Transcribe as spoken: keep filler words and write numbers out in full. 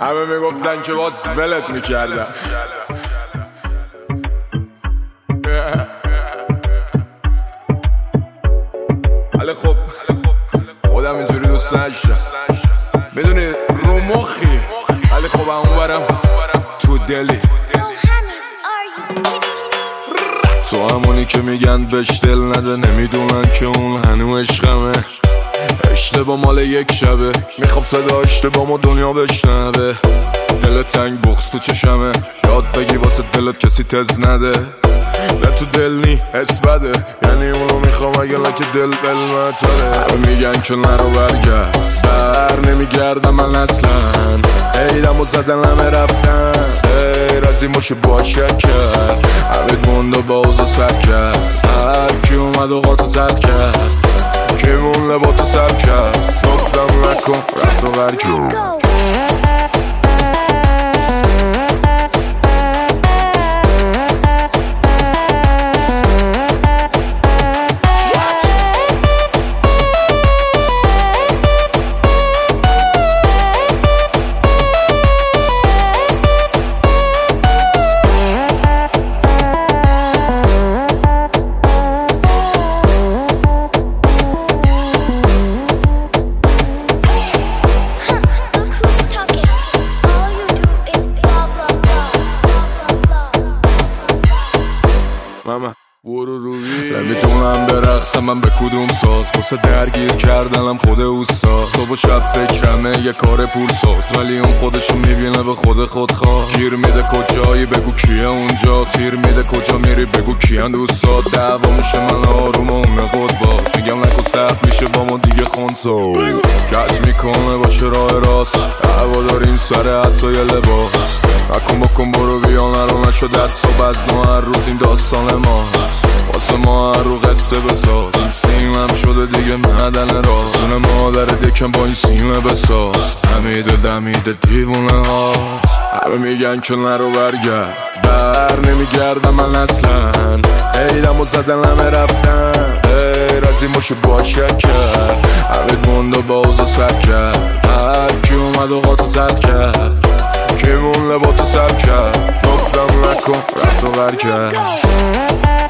همه میگفتن که باز ولت میکردم. ولی خب خودم اینجوری دوست نداشتم، میدونی رو مخی، ولی خب همون برم تو دلی. تو همونی که میگن بهش دل نده، نمیدونن که اون هنو عشقمه. اشتباه مال یک شبه، میخوام صدا اشتباه دنیا بشنوه. دل تنگ بغض تو چشمه، یاد بگی واسه دلت کسی تز نده. نه تو دل نی حس بده، یعنی اونو میخوام اگه لکه دل بلمتره. همه میگن که نرو برگرد، بر نمیگردم من اصلا. ایرم و زدن همه رفتن، غیر از این باشه باشک کرد. همه موند و بازو سر کرد، هر کی اومد و قاطو زد کرد. کی مونده با تو سر کرد، گفتم نکن رفت و برگرد. ماما برو روی نمیدونم برقصم من به کدوم ساز، واسه درگیر کردنم خود اوستا. صبح و شب فکرمه یه کار پول ساز، ولی اون خودشو میبینه به خود خود خواه. گیر میده کجایی بگو کیه اونجا، سیر میده کجا میری بگو کیان دوستات. دعوا میشه من آروم و اون خود باز، میگم نکن سخت میشه با ما دیگه خونسا. کج میکنه باشه راه راست، هوا داریم سر حتی یه لباس. نکن بکن برو بیا نرو نشو دست و بزن هر روز این داستان ماست. واسه ما هر رو قصه بساز، این سیمم شده دیگه معدن راز. خونه مادر دکم با این سیمه بساز، همیده دمیده دیوونه هاست. همه میگن که نرو برگرد، بر نمیگردم من اصلا. ایرم و زدن همه رفتن، غیر از این باشه باشک کرد. همه موند و بازو سر کرد، هر کی اومد و قاطو زد کرد. کی مونده با تو سر کرد، گفتم نکن رفت و برگرد.